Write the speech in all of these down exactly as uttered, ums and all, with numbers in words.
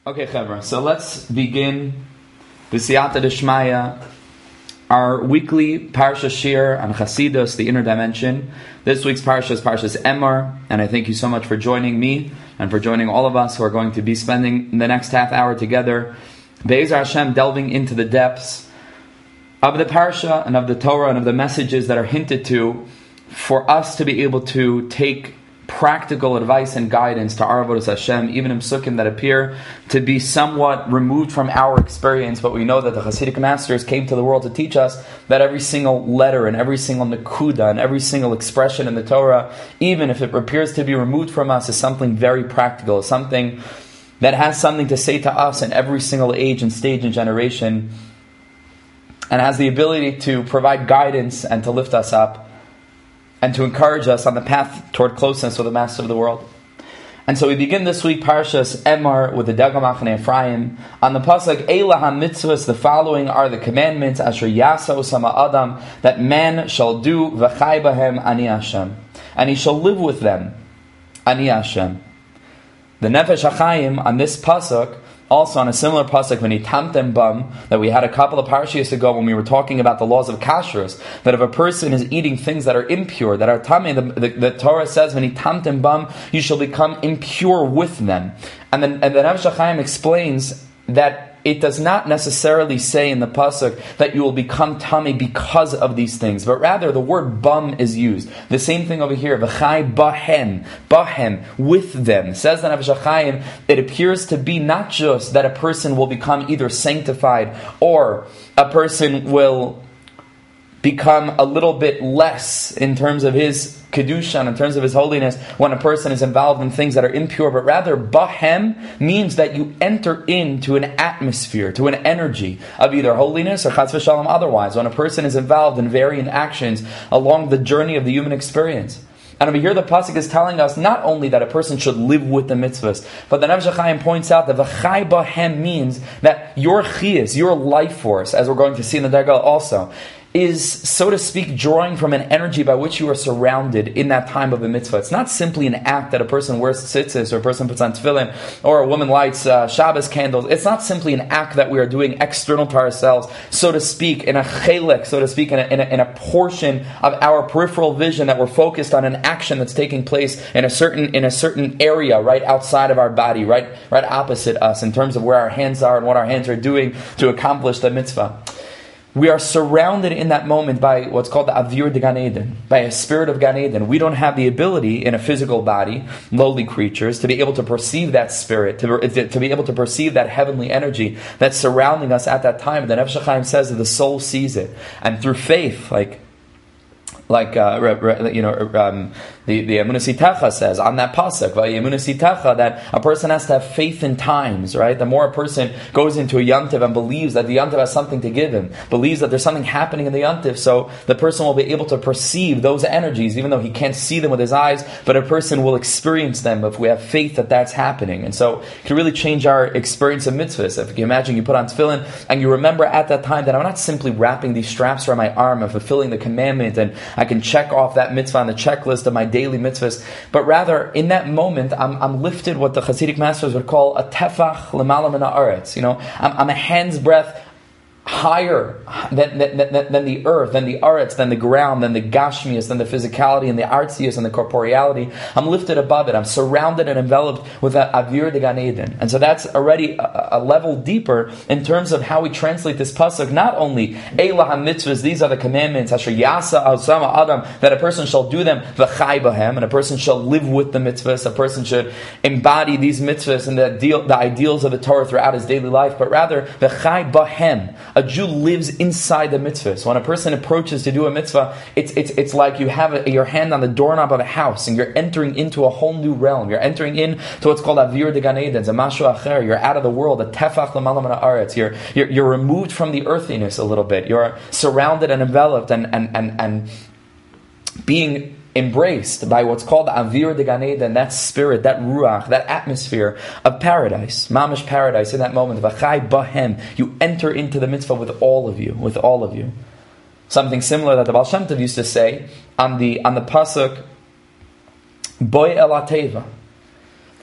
Okay, Chevra, so let's begin the Siyata Deshmaya, our weekly Parsha Shir on Chasidus, the inner dimension. This week's Parsha is Parshas Emor, and I thank you so much for joining me and for joining all of us who are going to be spending the next half hour together, Be'ezer Hashem, delving into the depths of the Parsha and of the Torah and of the messages that are hinted to for us to be able to take practical advice and guidance to our avodas Hashem, even in psukim that appear to be somewhat removed from our experience, but we know that the Hasidic masters came to the world to teach us that every single letter and every single nekuda and every single expression in the Torah, even if it appears to be removed from us, is something very practical, is something that has something to say to us in every single age and stage and generation, and has the ability to provide guidance and to lift us up and to encourage us on the path toward closeness with the Master of the world. And so we begin this week Parshas Emor with the Degel Machane Ephraim. On the pasuk Eila HaMitzvahs, the following are the commandments Asher Yasa Osama Adam, that man shall do V'chai Bahem Ani Hashem, and he shall live with them Ani Hashem. The Nefesh HaChaim on this pasuk, also on a similar pasuk, when he tamtem bam, that we had a couple of parashiyos ago when we were talking about the laws of kashrus, that if a person is eating things that are impure, that are tamei, the, the, the Torah says when he tamtem bam, you shall become impure with them. And then and the Nefesh HaChaim explains that it does not necessarily say in the pasuk that you will become tamei because of these things, but rather the word bum is used. The same thing over here, v'chai bahem, bahem, with them. Says the Nefesh HaChaim, it appears to be not just that a person will become either sanctified or a person will become a little bit less in terms of his kedusha, in terms of his holiness, when a person is involved in things that are impure, but rather bahem means that you enter into an atmosphere, to an energy of either holiness or chas v'shalom otherwise, when a person is involved in varying actions along the journey of the human experience. And over here the pasuk is telling us not only that a person should live with the mitzvahs, but the Nefesh HaChaim points out that v'chai bahem means that your chiyas, your life force, as we're going to see in the Degel also, is, so to speak, drawing from an energy by which you are surrounded in that time of the mitzvah. It's not simply an act that a person wears tzitzis, or a person puts on tefillin, or a woman lights uh, Shabbos candles. It's not simply an act that we are doing external to ourselves, so to speak, in a chelek, so to speak, in a, in a, in a portion of our peripheral vision that we're focused on an action that's taking place in a certain in a certain area right outside of our body, right, right opposite us, in terms of where our hands are and what our hands are doing to accomplish the mitzvah. We are surrounded in that moment by what's called the Avir de Gan Eden, by a spirit of Gan Eden. We don't have the ability in a physical body, lowly creatures, to be able to perceive that spirit, to, to be able to perceive that heavenly energy that's surrounding us at that time. The Nefesh HaChaim says that the soul sees it. And through faith, like Like uh, you know, um, the the Emunah Sitacha says on that pasuk, Emunah Sitacha, that a person has to have faith in times. Right, the more a person goes into a yontiv and believes that the yontiv has something to give him, believes that there's something happening in the yontiv, so the person will be able to perceive those energies, even though he can't see them with his eyes. But a person will experience them if we have faith that that's happening, and so it can really change our experience of mitzvahs. If you imagine you put on tefillin and you remember at that time that I'm not simply wrapping these straps around my arm and fulfilling the commandment, and I can check off that mitzvah on the checklist of my daily mitzvahs, but rather in that moment I'm, I'm lifted what the Hasidic masters would call a tefach l'mala min ha'aretz. You know, I'm, I'm a hand's breadth higher than, than, than, than the earth, than the aretz, than the ground, than the gashmias, than the physicality and the artzius and the corporeality. I'm lifted above it. I'm surrounded and enveloped with a avir de Gan Eden. And so that's already a, a level deeper in terms of how we translate this pasuk. Not only Eila HaMitzvahs, these are the commandments, Asher Yasa Osama Adam, that a person shall do them, v'chai bahem, and a person shall live with the mitzvahs. A person should embody these mitzvahs and the, ideal, the ideals of the Torah throughout his daily life, but rather v'chai bahem. A Jew lives inside the mitzvah. So when a person approaches to do a mitzvah, it's it's it's like you have a, your hand on the doorknob of a house, and you're entering into a whole new realm. You're entering into what's called Avir de Gan Eden, Zamashu Acher. You're out of the world, a tefach l'mala min ha'aretz. You're you're you're removed from the earthiness a little bit. You're surrounded and enveloped and and and and being embraced by what's called Avir de Gan Eden, that spirit, that ruach, that atmosphere of paradise, mamish paradise. In that moment, v'chai bahem, you enter into the mitzvah with all of you, with all of you. Something similar that the Baal Shem Tov used to say on the on the pasuk, Boy el ateva.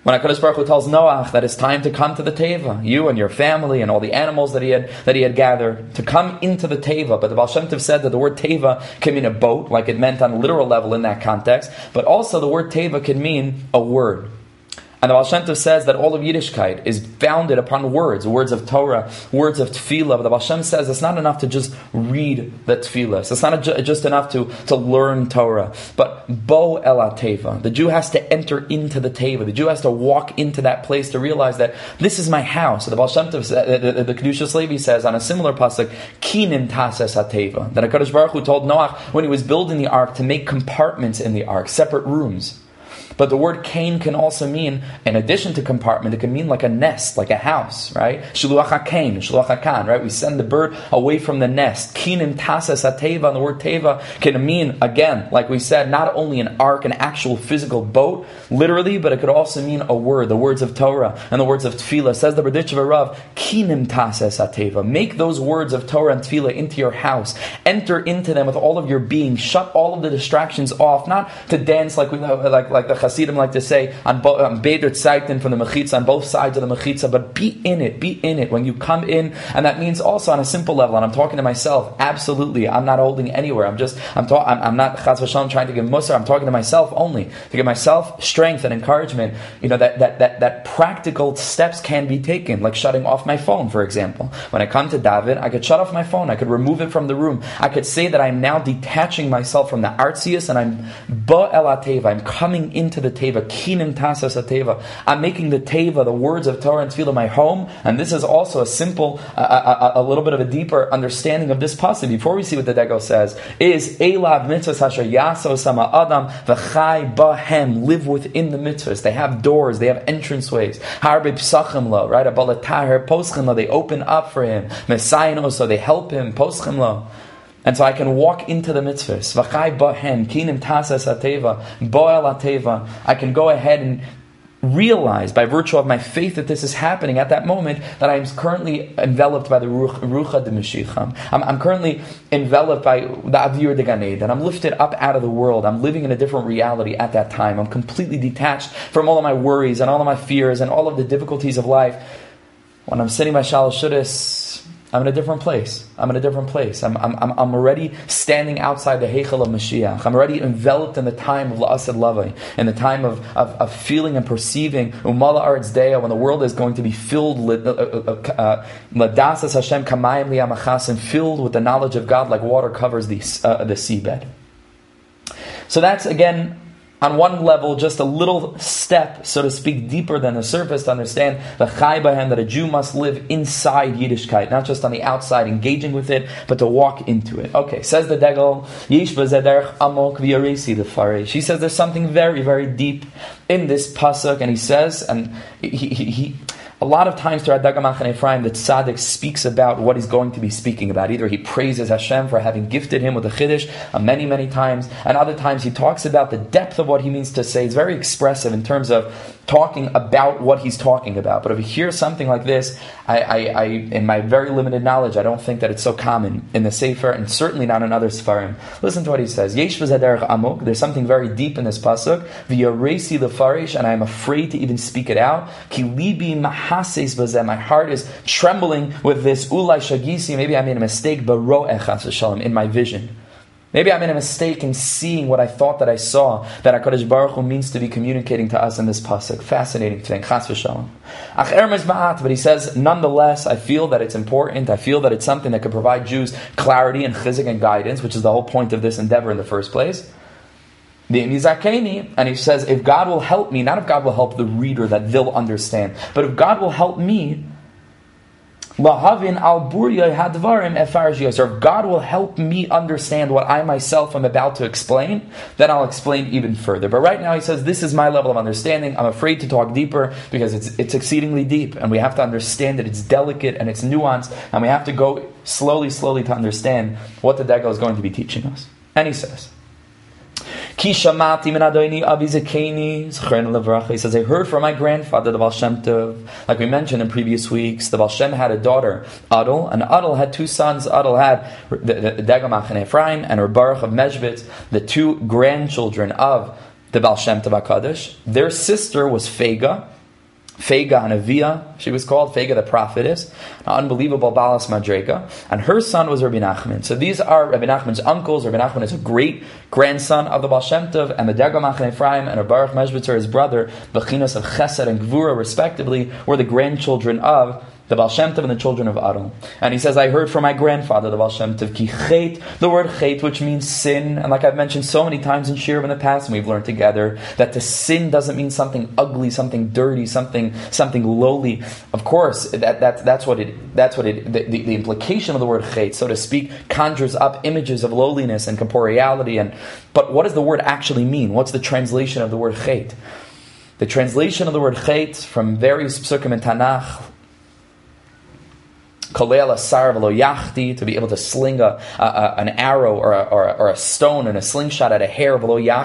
When HaKadosh Baruch Hu tells Noach that it's time to come to the Teva, you and your family and all the animals that he had that he had gathered, to come into the Teva. But the Baal Shem Tov said that the word Teva can mean a boat, like it meant on a literal level in that context, but also the word Teva can mean a word. And the Baal Shem Tov says that all of Yiddishkeit is founded upon words, words of Torah, words of Tefillah. But the Baal Shem says it's not enough to just read the Tefillah. So it's not a, just enough to, to learn Torah. But Bo El HaTeva. The Jew has to enter into the Teva. The Jew has to walk into that place to realize that this is my house. So the Baal Shem Tov, the, the, the Kedushas Levi says on a similar pasuk, Kinin Tases HaTeva. That HaKadosh Baruch Hu told Noach when he was building the ark to make compartments in the ark, separate rooms. But the word kain can also mean, in addition to compartment, it can mean like a nest, like a house, right? Shiluach HaKain, Shiluach HaKan, right? We send the bird away from the nest. Kinim Tasas HaTeva, and the word Teva can mean, again, like we said, not only an ark, an actual physical boat, literally, but it could also mean a word, the words of Torah and the words of Tefillah. Says the Berditchev Rav, Kinim Tasas HaTeva. Make those words of Torah and Tefillah into your house. Enter into them with all of your being. Shut all of the distractions off, not to dance like we like like the Hasidim like to say on Beder Tzaitin from the Mechitza, on both sides of the Mechitza, but be in it, be in it when you come in. And that means also on a simple level, and I'm talking to myself, absolutely, I'm not holding anywhere, I'm just, I'm, ta- I'm, I'm not Chaz v'Shalom trying to give Musar, I'm talking to myself only, to give myself strength and encouragement, you know, that, that, that, that practical steps can be taken, like shutting off my phone, for example. When I come to David, I could shut off my phone, I could remove it from the room, I could say that I'm now detaching myself from the artsius, and I'm Ba El HaTeva, I'm coming into the Teva, Kinim Tasas HaTeva. I'm making the Teva, the words of Torah and Tefillah, my home. And this is also a simple, uh, a, a little bit of a deeper understanding of this passage. Before we see what the Degel says, is Elav mitzvahs hasher yaso sama adam v'chai bahem, live within the mitzvahs. They have doors, they have entranceways. Harbe psachim lo, right? Abalatah poschim lo, they open up for him. Messiah, so they help him. Poschim lo. And so I can walk into the mitzvahs. V'chai bahem, kinim tasas hateva, bo'el hateva. I can go ahead and realize, by virtue of my faith that this is happening at that moment, that I'm currently enveloped by the Rucha de Mashiach. I'm, I'm currently enveloped by the Avir de Ganed, and I'm lifted up out of the world. I'm living in a different reality at that time. I'm completely detached from all of my worries and all of my fears and all of the difficulties of life. When I'm sitting by Shalosh Shuddis, I'm in a different place. I'm in a different place. I'm, I'm, I'm already standing outside the Heichel of Mashiach. I'm already enveloped in the time of La'asad Lavai, in the time of, of, of feeling and perceiving Umala Aretz Deya, when the world is going to be filled Ladasas Hashem Kamayim Liyamachas, and filled with the knowledge of God like water covers the, uh, the seabed. So that's, again, on one level, just a little step, so to speak, deeper than the surface to understand the chai bahem, that a Jew must live inside Yiddishkeit, not just on the outside, engaging with it, but to walk into it. Okay, says the Degel, Yesh v'zederch amok v'yaresi the faresh. He says there's something very, very deep in this pasuk, and he says, and he, he, he a lot of times throughout Daga Machaneh Ephraim, the tzaddik speaks about what he's going to be speaking about. Either he praises Hashem for having gifted him with a chiddush uh, many, many times, and other times he talks about the depth of what he means to say. It's very expressive in terms of talking about what he's talking about. But if you hear something like this, I, I, I, in my very limited knowledge, I don't think that it's so common in the Sefer, and certainly not in other Sefarim. Listen to what he says. Yesh v'zaderech amok. There's something very deep in this pasuk. V'yaresi lefaresh, and I am afraid to even speak it out. Ki libi mahases v'zeh. My heart is trembling with this. Ulai shagisi. Maybe I made a mistake. Baro echas v'shalom, in my vision. Maybe I made a mistake in seeing what I thought that I saw, that HaKadosh Baruch Hu means to be communicating to us in this pasuk. Fascinating thing. Chas v'shalom. Ach ermes ma'at, but he says, nonetheless, I feel that it's important. I feel that it's something that could provide Jews clarity and chizuk and guidance, which is the whole point of this endeavor in the first place. And he says, if God will help me, not if God will help the reader that they'll understand, but if God will help me, or if God will help me understand what I myself am about to explain, then I'll explain even further. But right now he says, this is my level of understanding. I'm afraid to talk deeper because it's it's exceedingly deep, and we have to understand that it's delicate and it's nuanced, and we have to go slowly, slowly to understand what the Degel is going to be teaching us. And he says, He says, I heard from my grandfather, the Baal Shem Tov. Like we mentioned in previous weeks, the Baal Shem had a daughter, Adel, and Adel had two sons. Adel had the Daga Machaneh Ephraim and Baruch of Meshvitz, the two grandchildren of the Baal Shem Tov HaKadosh. Their sister was Fega. Fega Hanavia, she was called, Fega the prophetess, an unbelievable Balas Madrega, and her son was Rabbi Nachman. So these are Rabbi Nachman's uncles. Rabbi Nachman is a great grandson of the Baal Shem Tov, and the Derga Machaneh Ephraim and Baruch Meshbitzer, his brother, Bechinos of Chesed and Gvura, respectively, were the grandchildren of the Baal Shem Tov and the children of Adon. And he says, I heard from my grandfather, the Baal Shem Tov, ki chet, the word chet, which means sin. And like I've mentioned so many times in Shir in the past, and we've learned together, that to sin doesn't mean something ugly, something dirty, something something lowly. Of course, that, that that's what it, that's what it, the, the, the implication of the word chet, so to speak, conjures up images of lowliness and corporeality. And but what does the word actually mean? What's the translation of the word chet? The translation of the word chet from various psukim in Tanakh, to be able to sling a, a, a, an arrow or a, or, a, or a stone and a slingshot at a hair,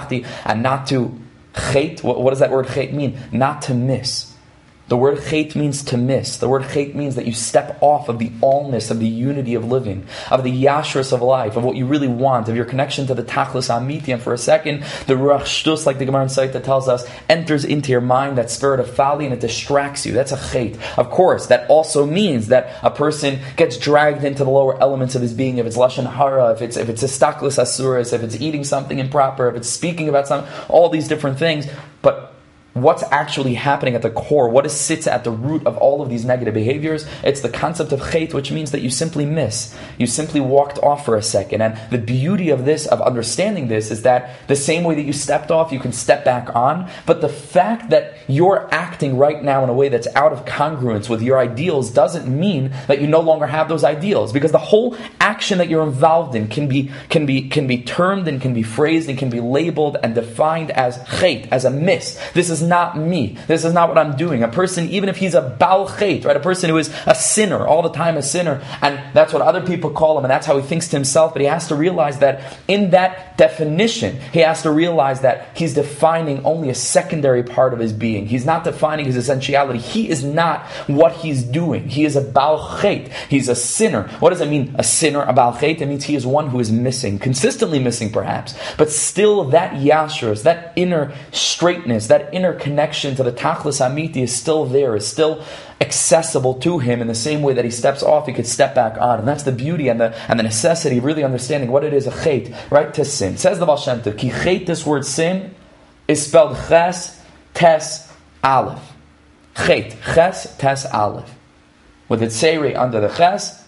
and not to chet. What, what does that word chet mean? Not to miss. The word chet means to miss. The word chet means that you step off of the allness, of the unity of living, of the yashrus of life, of what you really want, of your connection to the tachlis amiti. And for a second, the ruach shtus, like the Gemara in Saita tells us, enters into your mind, that spirit of folly, and it distracts you. That's a chet. Of course, that also means that a person gets dragged into the lower elements of his being, if it's lashon hara, if it's if it's a staklis asuras, if it's eating something improper, if it's speaking about something, all these different things. But what's actually happening at the core, what is, sits at the root of all of these negative behaviors? It's the concept of chet, which means that you simply miss. You simply walked off for a second. And the beauty of this, of understanding this, is that the same way that you stepped off, you can step back on. But the fact that you're acting right now in a way that's out of congruence with your ideals doesn't mean that you no longer have those ideals. Because the whole action that you're involved in can be can be can be termed and can be phrased and can be labeled and defined as chet, as a miss. This is not me. This is not what I'm doing. A person, even if he's a Baal Chet, right? A person who is a sinner, all the time a sinner, and that's what other people call him, and that's how he thinks to himself, but he has to realize that in that definition, he has to realize that he's defining only a secondary part of his being. He's not defining his essentiality. He is not what he's doing. He is a Baal Chet. He's a sinner. What does it mean, a sinner, a Baal Chet? It means he is one who is missing, consistently missing perhaps, but still that yashrus, that inner straightness, that inner connection to the tachlis amiti is still there, is still accessible to him in the same way that he steps off, he could step back on. And that's the beauty and the and the necessity of really understanding what it is, a chet, right, to sin. Says the Baal Shem Tov, ki chet, this word sin, is spelled ches, tes, aleph. Chet, ches, tes, aleph. With the tzere under the ches,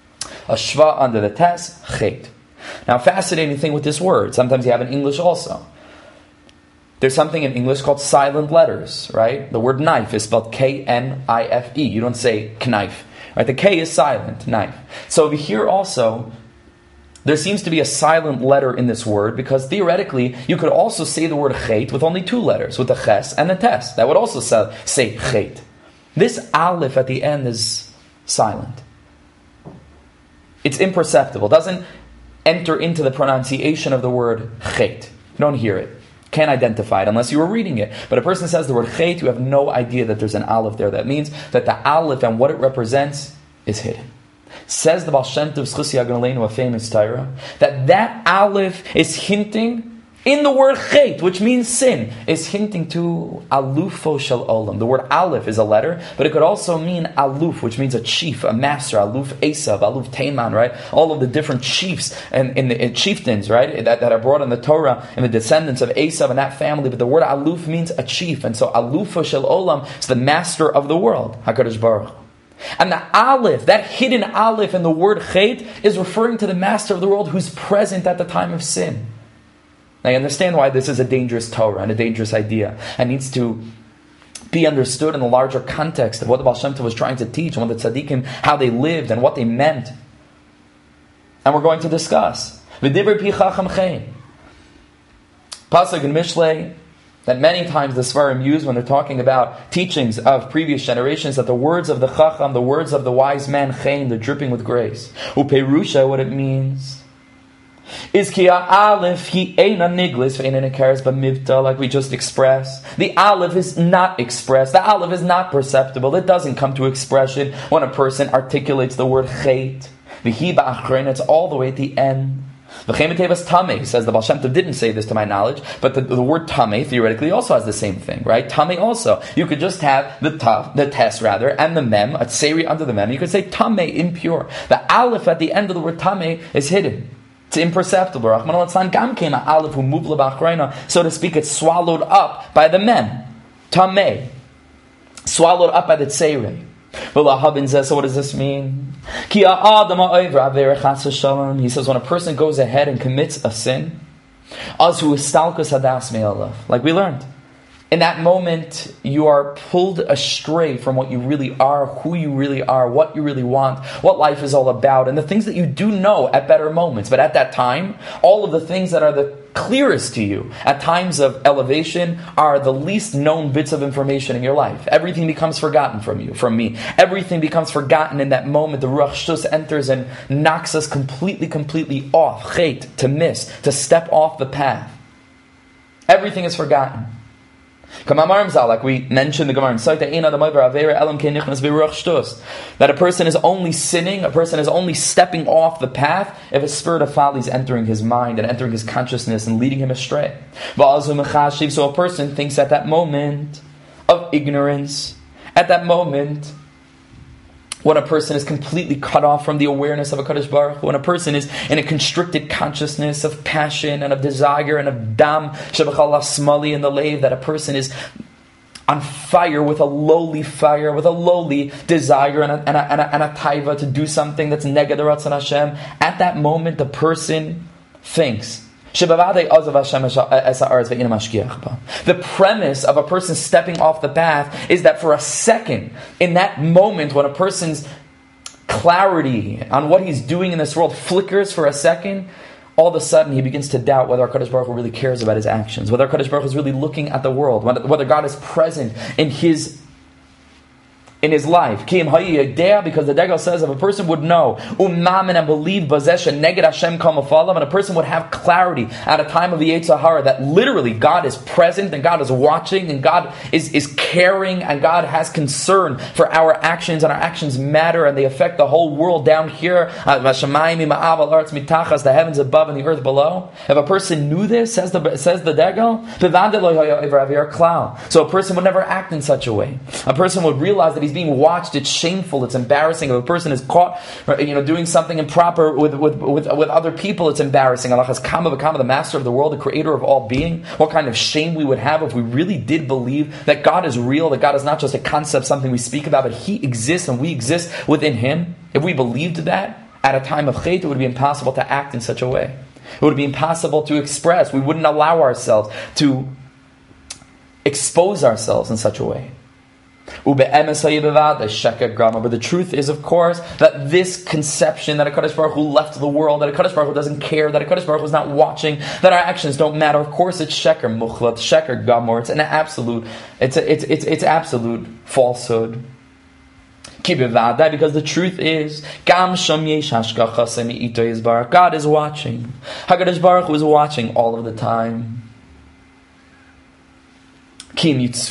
a shva under the tes, chet. Now, fascinating thing with this word, sometimes you have in English also. There's something in English called silent letters, right? The word knife is spelled K N I F E. You don't say knife, right? The K is silent, knife. So over here also, there seems to be a silent letter in this word, because theoretically, you could also say the word chet with only two letters, with the ches and the tes. That would also say chet. This aleph at the end is silent. It's imperceptible. It doesn't enter into the pronunciation of the word chet. You don't hear it. Can't identify it unless you were reading it. But a person says the word chet, you have no idea that there's an aleph there. That means that the aleph and what it represents is hidden. Says the Baal Shem Tov Zchus Yagon Aleinu, a famous Torah, that that aleph is hinting in the word chet, which means sin, is hinting to alufo shel olam. The word aleph is a letter, but it could also mean aluf, which means a chief, a master, aluf Esav, aluf Teiman, right? All of the different chiefs and in the in chieftains, right, that, that are brought in the Torah, and the descendants of Esav and that family. But the word aluf means a chief, and so alufo shel olam is the master of the world, HaKadosh Baruch Hu. And the aleph, that hidden aleph in the word chet, is referring to the master of the world who's present at the time of sin. Now you understand why this is a dangerous Torah and a dangerous idea, and needs to be understood in the larger context of what the Baal Shem Tov was trying to teach, and what the tzaddikim, how they lived and what they meant. And we're going to discuss V'divrei pi chacham chein, pasuk in Mishlei, that many times the Svarim use when they're talking about teachings of previous generations, that the words of the chacham, the words of the wise man, chein, they're dripping with grace. Uperusha, what it means is ki aleph he eina niglis ve'eina nekares b'mivta, like we just expressed. The aleph is not expressed. The aleph is not perceptible. It doesn't come to expression when a person articulates the word chet. V'hi ba'achrein, it's all the way at the end. V'chein b'tevas tameh, says the Baal Shem Tov didn't say this to my knowledge, but the, the word tameh theoretically also has the same thing, right? Tameh also. You could just have the tav, the tes rather, and the mem, a tseri under the mem. You could say tameh, impure. The aleph at the end of the word tameh is hidden. It's imperceptible. Rahman al-Tzlan gam came a aleph hu muvla b'achrayna, so to speak, it's swallowed up by the mem. Tameh. Swallowed up by the tseri. So what does this mean? He says when a person goes ahead and commits a sin, like we learned, in that moment you are pulled astray from what you really are, who you really are, what you really want, what life is all about, and the things that you do know at better moments. But at that time, all of the things that are the clearest to you at times of elevation are the least known bits of information in your life. Everything becomes forgotten from you, from me. Everything becomes forgotten in that moment. The Ruach Shtus enters and knocks us completely, completely off, chet, to miss, to step off the path. Everything is forgotten. Like we mentioned the Gemara, that a person is only sinning, a person is only stepping off the path if a spirit of folly is entering his mind and entering his consciousness and leading him astray. So a person thinks at that moment of ignorance, at that moment when a person is completely cut off from the awareness of a Kadosh Baruch Hu, when a person is in a constricted consciousness of passion and of desire and of dam, shebachal smali in the lave, that a person is on fire with a lowly fire, with a lowly desire and a, and a, and a, and a taiva to do something that's neged ratzon Hashem. At that moment, the person thinks, the premise of a person stepping off the path is that for a second, in that moment when a person's clarity on what he's doing in this world flickers for a second, all of a sudden he begins to doubt whether HaKadosh Baruch Hu really cares about his actions, whether HaKadosh Baruch Hu is really looking at the world, whether God is present in his in his life. Because the Degel says if a person would know, umamin, and believe, neged Hashem and a person would have clarity at a time of the Yetzer Hara that literally God is present and God is watching and God is, is caring and God has concern for our actions, and our actions matter and they affect the whole world down here, the heavens above and the earth below. If a person knew this, says the says the Degel, so a person would never act in such a way. A person would realize that he's being watched. It's shameful. It's embarrassing. If a person is caught, you know, doing something improper with with with, with other people, it's embarrassing. Allah has Kama V'Kama, the master of the world, the creator of all being. What kind of shame we would have if we really did believe that God is real, that God is not just a concept, something we speak about, but He exists and we exist within Him. If we believed that at a time of Chet, it would be impossible to act in such a way. It would be impossible to express. We wouldn't allow ourselves to expose ourselves in such a way. But the truth is, of course, that this conception that a Kadosh Baruch Hu left the world, that a Kadosh Baruch Hu doesn't care, that a Kadosh Baruch Hu is not watching, that our actions don't matter, of course it's sheker muchlat, sheker gamor. It's an absolute, it's a, it's it's it's absolute falsehood. Because the truth is, God is watching. HaKadosh Baruch Hu is watching all of the time. Because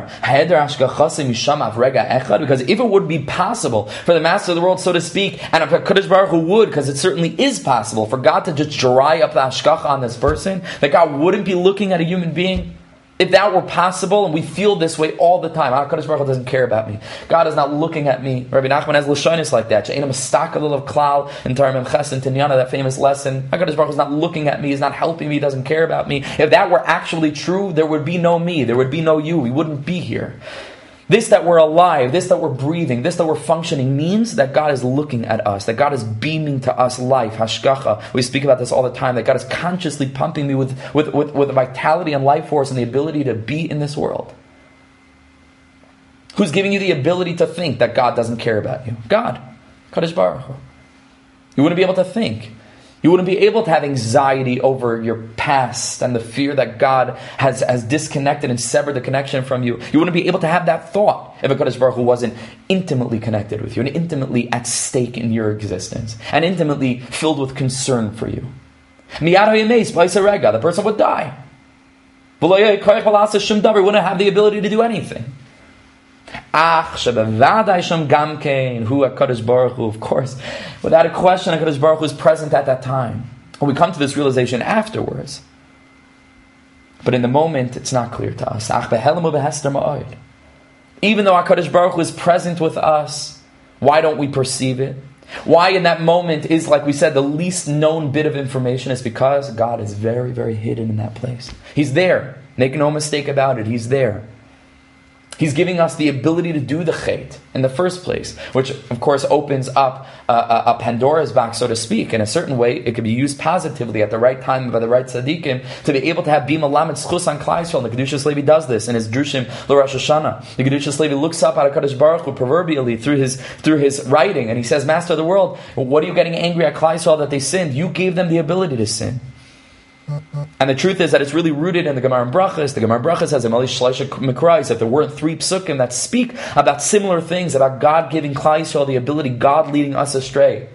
if it would be possible for the master of the world, so to speak, and if HaKadosh Baruch Hu would, because it certainly is possible for God to just dry up the hashgacha on this person, that God wouldn't be looking at a human being. If that were possible, and we feel this way all the time, HaKadosh Baruch Hu doesn't care about me. God is not looking at me. Rabbi Nachman has lashonis like that. She'ena mistakal of klal in Tarim Ches and Tinyana, that famous lesson. HaKadosh Baruch Hu is not looking at me. He's not helping me. He doesn't care about me. If that were actually true, there would be no me. There would be no you. We wouldn't be here. This that we're alive, this that we're breathing, this that we're functioning means that God is looking at us, that God is beaming to us life, hashgacha. We speak about this all the time, that God is consciously pumping me with, with, with, with vitality and life force and the ability to be in this world. Who's giving you the ability to think that God doesn't care about you? God. Kadosh Baruch Hu. You wouldn't be able to think. You wouldn't be able to have anxiety over your past and the fear that God has, has disconnected and severed the connection from you. You wouldn't be able to have that thought if HaKadosh Baruch Hu wasn't intimately connected with you and intimately at stake in your existence and intimately filled with concern for you. The person would die. He wouldn't have the ability to do anything. Ach, shebevadai sham gamkein, hu HaKadosh Baruch Hu, of course, without a question, HaKadosh Baruch Hu is present at that time. And we come to this realization afterwards. But in the moment, it's not clear to us. Even though HaKadosh Baruch Hu is present with us, why don't we perceive it? Why in that moment is, like we said, the least known bit of information is because God is very, very hidden in that place. He's there. Make no mistake about it. He's there. He's giving us the ability to do the chait in the first place, which of course opens up uh, a Pandora's box, so to speak. In a certain way, it can be used positively at the right time by the right tzaddikim to be able to have bima lamed schus on Klal Yisrael. The Kedushas Levi does this in his drushim l'Rosh Hashanah. The Kedushas Levi looks up at HaKadosh Baruch Hu proverbially through his through his writing, and he says, "Master of the world, what are you getting angry at Klal Yisrael that they sinned? You gave them the ability to sin." And the truth is that it's really rooted in the Gemara and Brachas. The Gemara and Brachas has a Mali Shleisha Mikrais, that there weren't three psukim that speak about similar things, about God giving Klal Yisrael the ability, God leading us astray.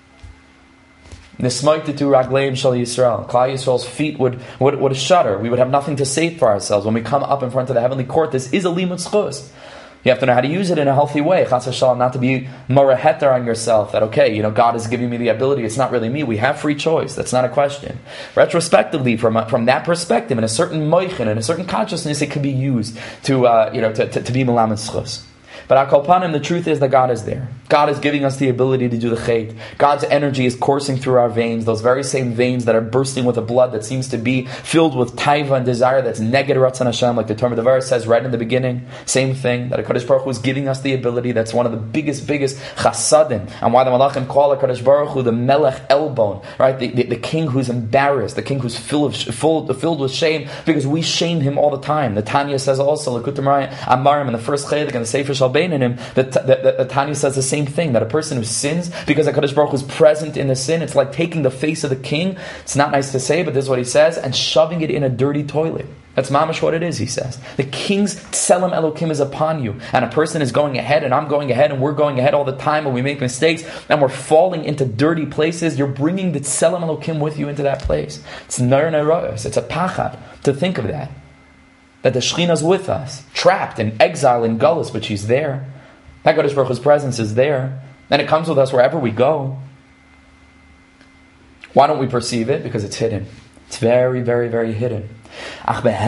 Nismaititu ragleim shel Yisrael. Klal Yisrael's feet would, would, would shudder. We would have nothing to say for ourselves. When we come up in front of the heavenly court, this is a limud schus. You have to know how to use it in a healthy way. Chas v'shalom, not to be moraheter on yourself. That, okay, you know, God is giving me the ability. It's not really me. We have free choice. That's not a question. Retrospectively, from from that perspective, in a certain moichin, in a certain consciousness, it can be used to, uh, you know, to, to, to be melamed schus. But Akal Panim, the truth is that God is there. God is giving us the ability to do the chait. God's energy is coursing through our veins, those very same veins that are bursting with a blood that seems to be filled with taiva and desire that's neged Ratzon Hashem, like the Torah Devar says right in the beginning. Same thing, that HaKadosh Baruch Hu is giving us the ability. That's one of the biggest, biggest chasadim, and why the Malachim call HaKadosh Baruch Hu the Melech Elbon, right? The, the, the king who's embarrassed, the king who's full of, full, filled with shame, because we shame him all the time. The Tanya says also, L'Kutim Amarim, in the first chaylik and the Sefer Shal in him, the, the, the, the Tanya says the same thing, that a person who sins because HaKadosh Baruch Hu is present in the sin, it's like taking the face of the king, it's not nice to say, but this is what he says, and shoving it in a dirty toilet. That's mamash what it is, he says. The king's tselem Elokim is upon you, and a person is going ahead, and I'm going ahead, and we're going ahead all the time, and we make mistakes, and we're falling into dirty places. You're bringing the tselem Elokim with you into that place. It's nar naroyos. It's a pachad to think of that. That the Shekhinah is with us, trapped in exile in Gullus, but she's there. HaKadosh Baruch Hu's presence is there, and it comes with us wherever we go. Why don't we perceive it? Because it's hidden. It's very, very, very hidden. It says the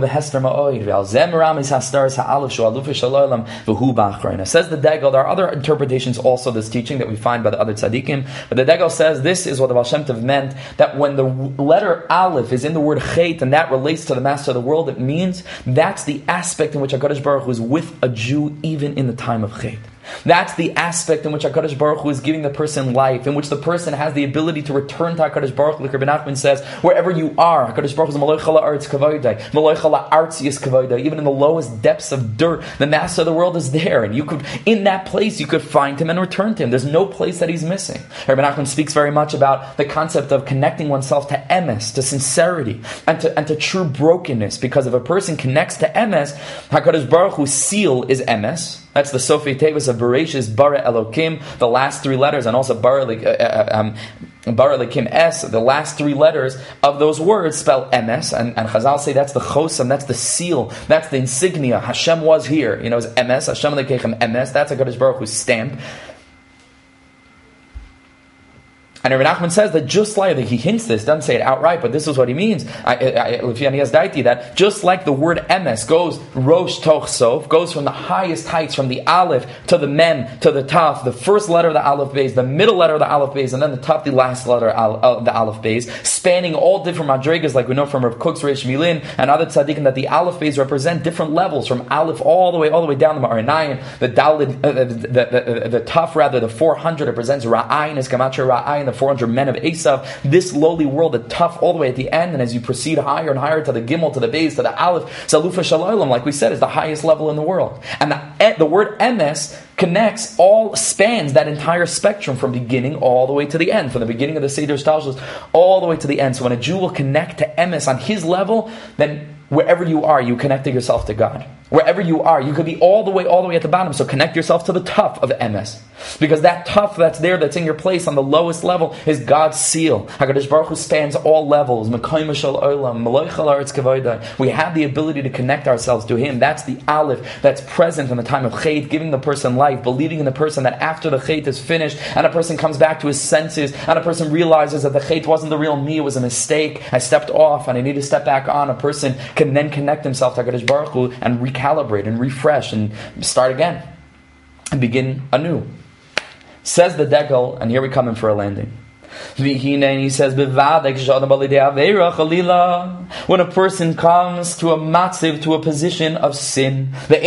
Degel. There are other interpretations also of this teaching that we find by the other tzaddikim, but the Degel says this is what the Baal Shem Tov meant, that when the letter Aleph is in the word Chet, and that relates to the Master of the world, it means that's the aspect in which HaKadosh Baruch Hu is with a Jew even in the time of Chet. That's the aspect in which HaKadosh Baruch Hu is giving the person life, in which the person has the ability to return to HaKadosh Baruch Hu. Like Rabbi Nachman says, wherever you are, HaKadosh Baruch Hu is Maloi Chala Artz Kavoidai, Maloi Chala Artz Yis Kavoidai. Even in the lowest depths of dirt, the Master of the world is there, and you could, in that place, you could find him and return to him. There's no place that he's missing. Rabbi Nachman speaks very much about the concept of connecting oneself to emes, to sincerity, and to and to true brokenness. Because if a person connects to emes, HaKadosh Baruch Hu's seal is emes. That's the Sofi Tevis of Bereshis, Bara Elokim, the last three letters, and also Bara uh, um, Elokim Es, the last three letters of those words spell Emes, and, and Chazal say that's the Chosam, that's the seal, that's the insignia. Hashem was here, you know, it's Emes, Hashem Lekechem Emes, that's HaKadosh Baruch Hu's stamp. And Rabbi Nachman says that just like, he hints this, doesn't say it outright, but this is what he means. That just like the word emes goes rosh toch sof, goes from the highest heights, from the aleph to the mem to the taf, the first letter of the aleph beis, the middle letter of the aleph beis, and then the taf, the last letter of the aleph beis, spanning all different madrigas, like we know from Rav Kook's Reish Milin and other tzaddikim, that the aleph beis represent different levels, from aleph all the way, all the way down to Ma'arinayin. The dalid, uh, the, the, the, the, the taf, rather, the four hundred represents ra'ayin, is gematria ra'ayin, the four hundred men of Esav, this lowly world, the tough all the way at the end, and as you proceed higher and higher to the Gimel, to the Beis, to the Aleph, Zalufa Shalom, like we said, is the highest level in the world. And the, the word Emes connects, all spans that entire spectrum from beginning all the way to the end, from the beginning of the Seder Shtalshelus all the way to the end. So when a Jew will connect to Emes on his level, then wherever you are, you connect yourself to God. Wherever you are, you could be all the way, all the way at the bottom. So connect yourself to the Tuf of emes, because that Tuf that's there, that's in your place on the lowest level, is God's seal. HaKadosh Baruch Hu spans all levels. We have the ability to connect ourselves to Him. That's the Aleph that's present in the time of Chait, giving the person life, believing in the person that after the Chait is finished, and a person comes back to his senses, and a person realizes that the Chait wasn't the real me, it was a mistake. I stepped off, and I need to step back on. A person can then connect himself to HaKadosh Baruch Hu and recalibrate and refresh and start again and begin anew. Says the Dekel, and here we come in for a landing. He says, when a person comes to a matziv, to a position of sin, when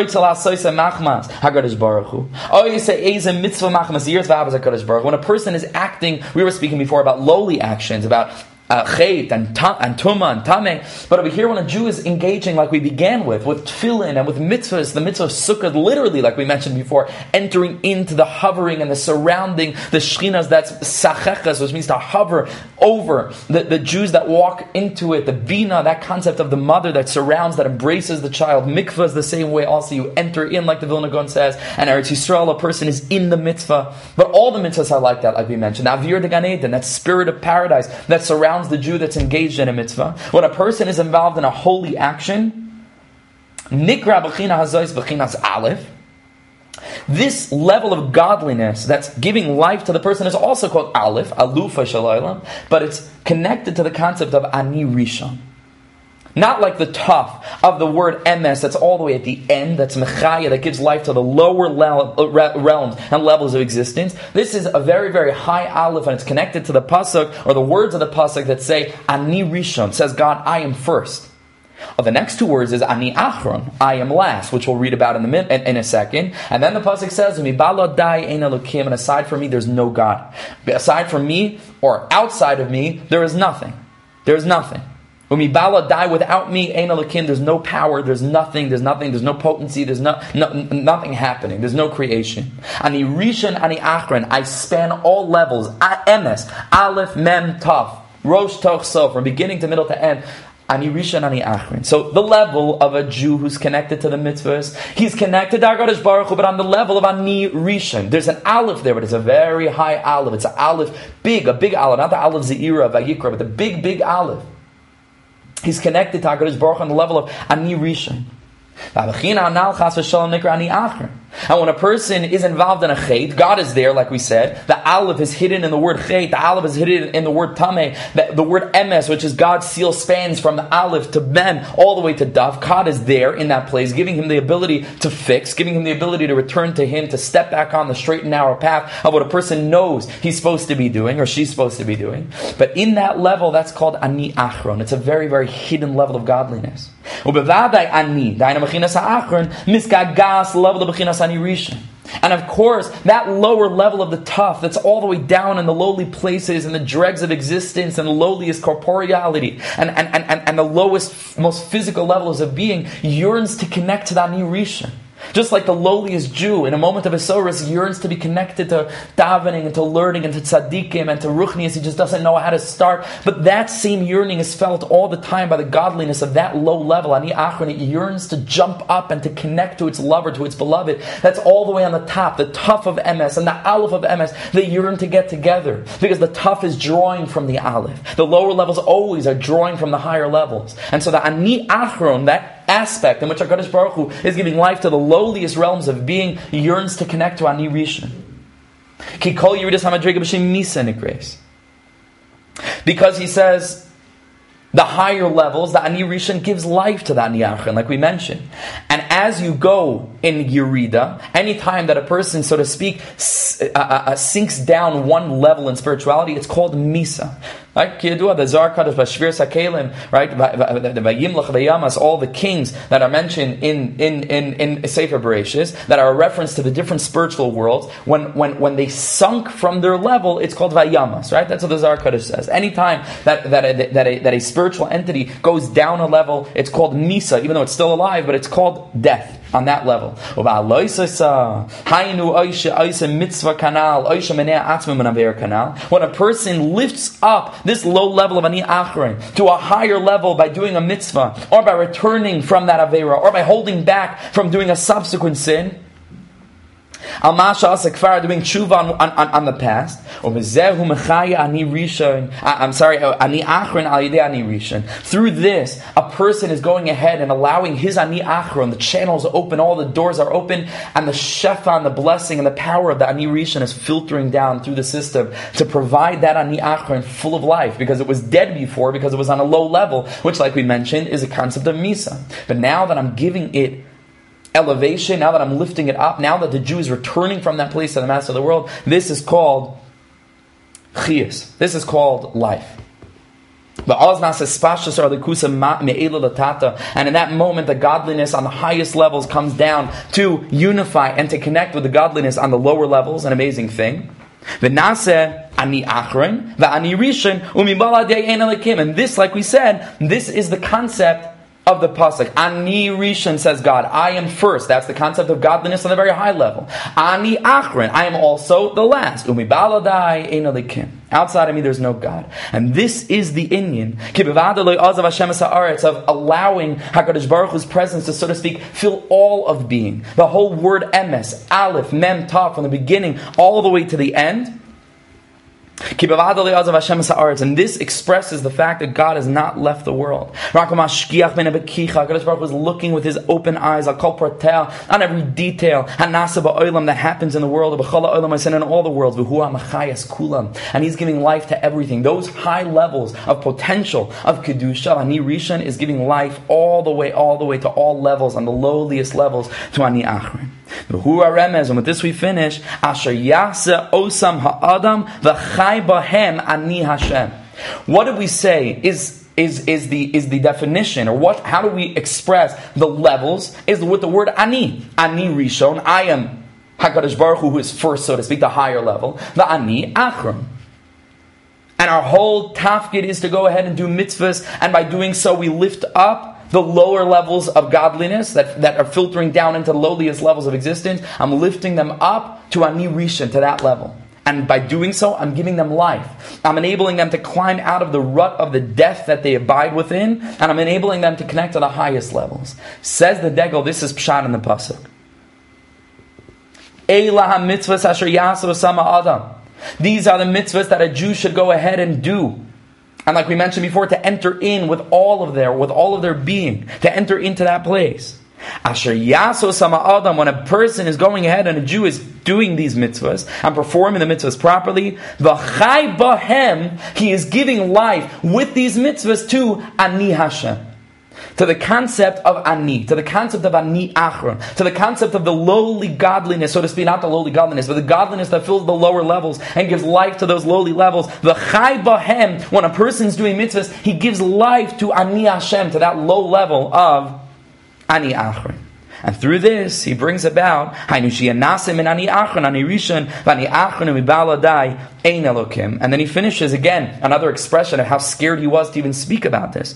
a person is acting, we were speaking before about lowly actions, about Uh, Chet and, ta- and Tuma and Tameh. But over here, when a Jew is engaging like we began with, with Tefillin and with mitzvahs, the mitzvah of Sukkah, literally, like we mentioned before, entering into the hovering and the surrounding, the Shchinas, that's Sachechas, which means to hover over the, the Jews that walk into it, the Bina, that concept of the mother that surrounds, that embraces the child. Mikvah is the same way also, you enter in, like the Vilna Gaon says, and Eretz Yisrael, a person is in the mitzvah. But all the mitzvahs are like that, like we mentioned. Avir de Gan Eden, that spirit of paradise that surrounds the Jew that's engaged in a mitzvah. When a person is involved in a holy action, Nikra b'china hazois b'chinas aleph, this level of godliness that's giving life to the person is also called aleph, alufa shalaylam, but it's connected to the concept of ani rishon. Not like the Tuf of the word emes that's all the way at the end, that's mechaya, that gives life to the lower le- realms and levels of existence. This is a very, very high aleph, and it's connected to the pasuk, or the words of the pasuk that say, Ani Rishon, says God, I am first. Well, the next two words is Ani Achron, I am last, which we'll read about in, the min- in, in a second. And then the pasuk says, Mibalodai ein elokim, and aside from me, there's no God. Aside from me, or outside of me, there is nothing. There is nothing. When we bala die without me, ein elokim, there's no power, there's nothing, there's nothing, there's no potency, there's no, no nothing happening, there's no creation. Ani rishon, ani achron, I span all levels, emes, aleph, mem, taf, rosh, toch, sof, from beginning to middle to end. Ani rishon, ani achron. So the level of a Jew who's connected to the mitzvahs, he's connected to HaKadosh Baruch Hu, but on the level of ani rishon. There's an aleph there, but it's a very high aleph. It's an aleph, big, a big aleph, not the aleph ze'ira, vayikra, but the big, big aleph. He's connected to HaKadosh Baruch Hu on the level of Ani Rishon. And when a person is involved in a chait, God is there, like we said. The aleph is hidden in the word chait. The aleph is hidden in the word tameh. The, the word emes, which is God's seal, spans from the aleph to mem all the way to daf. God is there in that place, giving him the ability to fix, giving him the ability to return to him, to step back on the straight and narrow path of what a person knows he's supposed to be doing, or she's supposed to be doing. But in that level, that's called ani achron. It's a very, very hidden level of godliness. Ubevadai ani, daina bechinas ha'achron, miskagas, level of bechinas ani rishon. And of course, that lower level of the tough, that's all the way down in the lowly places and the dregs of existence and the lowliest corporeality and, and, and, and the lowest, most physical levels of being, yearns to connect to that ani rishon. Just like the lowliest Jew, in a moment of Esoros, yearns to be connected to davening and to learning and to tzaddikim and to ruchnias. He just doesn't know how to start. But that same yearning is felt all the time by the godliness of that low level. Ani Achron, it yearns to jump up and to connect to its lover, to its beloved. That's all the way on the top, the Tuf of emes and the Aleph of emes. They yearn to get together because the Tuf is drawing from the Aleph. The lower levels always are drawing from the higher levels. And so the Ani Achron, that aspect in which HaKadosh Baruch Hu is giving life to the lowliest realms of being, yearns to connect to Ani Rishon. Because he says the higher levels, the Ani Rishon gives life to the Ani Achron, like we mentioned. And as you go in Yerida, any time that a person, so to speak, uh, uh, sinks down one level in spirituality, it's called Misa. Right? The Zohar Kadosh, Bashvir Sakelim, right? Vayimlach Vayamas, all the kings that are mentioned in in in, in Sefer Bereshis, that are a reference to the different spiritual worlds. When when when they sunk from their level, it's called Vayamas, right? That's what the Zohar Kadosh says. Anytime that that a, that a, that a spiritual entity goes down a level, it's called Misa, even though it's still alive, but it's called death. on that level. When a person lifts up this low level of ani achron to a higher level by doing a mitzvah, or by returning from that avera, or by holding back from doing a subsequent sin, Al Masha Asakfar doing tshuva on, on, on the past. I'm sorry, Ani Achron Al Yidei Ani Rishon. Through this, a person is going ahead and allowing his Ani Achron, the channels open, all the doors are open, and the shefa and the blessing and the power of the Ani Rishon is filtering down through the system to provide that Ani Achron full of life, because it was dead before, because it was on a low level, which, like we mentioned, is a concept of Misa. But now that I'm giving it elevation, now that I'm lifting it up, now that the Jew is returning from that place to the master of the world, this is called chiyus. This is called life. And in that moment, the godliness on the highest levels comes down to unify and to connect with the godliness on the lower levels, an amazing thing. And this, like we said, this is the concept of the pasuk. Ani Rishon, says God, I am first. That's the concept of godliness on a very high level. Ani Achron, I am also the last. Umi baladai ein elikim. Outside of me, there's no God. And this is the inyan of allowing HaKadosh Baruch Hu's presence to, so to speak, fill all of being. The whole word emes, aleph, mem, tav, from the beginning all the way to the end. And this expresses the fact that God has not left the world. HaKadosh Baruch Hu is looking with his open eyes on every detail that happens in the world, in all the worlds, and he's giving life to everything. Those high levels of potential of Kedusha, Ani Rishon is giving life all the way, all the way to all levels, on the lowliest levels, to Ani Achron. And with this we finish. Asher yasa osam ha'adam v'chai bahem ani Hashem. What did we say is is is the is the definition, or what? How do we express the levels? Is with the word ani. Ani Rishon. I am HaKadosh Baruch Hu, who is first, so to speak, the higher level. The ani Achron. And our whole tafkid is to go ahead and do mitzvahs, and by doing so we lift up the lower levels of godliness that, that are filtering down into the lowliest levels of existence. I'm lifting them up to Ani Rishon, to that level. And by doing so, I'm giving them life. I'm enabling them to climb out of the rut of the death that they abide within, and I'm enabling them to connect to the highest levels. Says the Degel, this is Pshat in the Pasuk. Eilah ha-mitzvahs asher yasu sama adam. These are the mitzvahs that a Jew should go ahead and do. And like we mentioned before, to enter in with all of their, with all of their being, to enter into that place. Asher yaso sama adam, when a person is going ahead and a Jew is doing these mitzvahs and performing the mitzvahs properly, v'chai bahem, he is giving life with these mitzvahs to Ani Hashem. To the concept of Ani, to the concept of Ani Achron, to the concept of the lowly godliness, so to speak, not the lowly godliness, but the godliness that fills the lower levels and gives life to those lowly levels. The Chai Bahem, when a person is doing mitzvahs, he gives life to Ani Hashem, to that low level of Ani Achron. And through this, he brings about and then he finishes again another expression of how scared he was to even speak about this.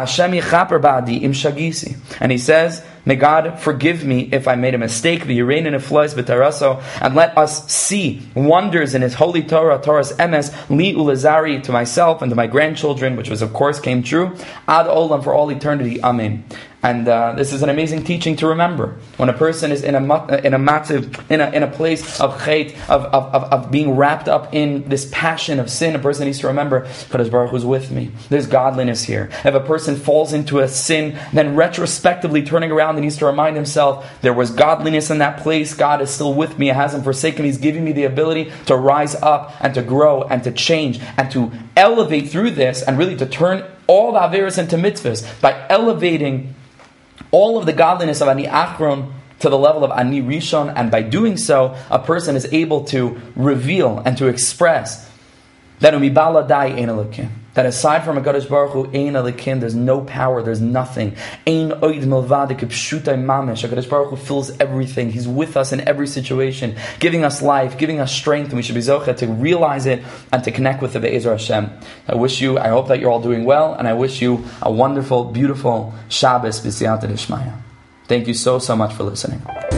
And he says, may God forgive me if I made a mistake, and let us see wonders in His holy Torah, Torah's emes, li ulazari, to myself and to my grandchildren, which was of course came true, ad olam, for all eternity, amen. And uh, this is an amazing teaching to remember. When a person is in a in a massive in a in a place of chait, of, of, of, of being wrapped up in this passion of sin, a person needs to remember, Kadosh Baruch Hu is with me. There's godliness here. If a person falls into a sin, then retrospectively turning around, he needs to remind himself, there was godliness in that place. God is still with me. He hasn't forsaken me. He's giving me the ability to rise up and to grow and to change and to elevate through this, and really to turn all the averos into mitzvahs by elevating all of the godliness of Ani Achron to the level of Ani Rishon. And by doing so, a person is able to reveal and to express that umibaladai ein elikim, that aside from HaKadosh Baruch Hu, ein elikim, there's no power, there's nothing. Ein oid milvad k'pshutai mamish. HaKadosh Baruch Hu fills everything. He's with us in every situation, giving us life, giving us strength, and we should be zocheh to realize it and to connect with the Be'ezer Hashem. I wish you, I hope that you're all doing well, and I wish you a wonderful, beautiful Shabbos b'siyata d'shmaya. Thank you so, so much for listening.